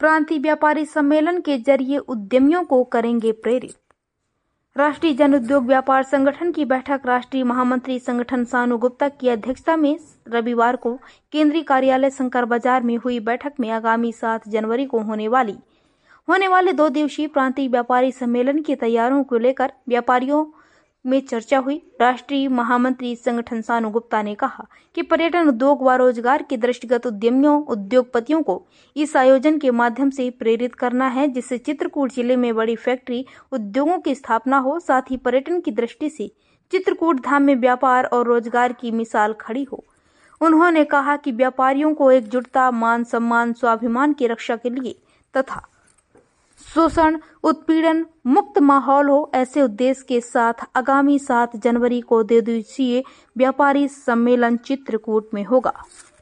प्रांतीय व्यापारी सम्मेलन के जरिए उद्यमियों को करेंगे प्रेरित। राष्ट्रीय जन उद्योग व्यापार संगठन की बैठक राष्ट्रीय महामंत्री संगठन सानू गुप्ता की अध्यक्षता में रविवार को केंद्रीय कार्यालय शंकर बाजार में हुई। बैठक में आगामी 7 जनवरी को होने वाले 2 दिवसीय प्रांतीय व्यापारी सम्मेलन की तैयारियों को लेकर व्यापारियों में चर्चा हुई। राष्ट्रीय महामंत्री संगठन सानू गुप्ता ने कहा कि पर्यटन उद्योग व रोजगार के दृष्टिगत उद्योगपतियों को इस आयोजन के माध्यम से प्रेरित करना है, जिससे चित्रकूट जिले में बड़ी फैक्ट्री उद्योगों की स्थापना हो। साथ ही पर्यटन की दृष्टि से चित्रकूट धाम में व्यापार और रोजगार की मिसाल खड़ी हो। उन्होंने कहा कि व्यापारियों को एकजुटता, मान सम्मान, स्वाभिमान की रक्षा के लिए तथा शोषण उत्पीड़न मुक्त माहौल हो, ऐसे उद्देश्य के साथ आगामी 7 जनवरी को 2 दिवसीय व्यापारी सम्मेलन चित्रकूट में होगा।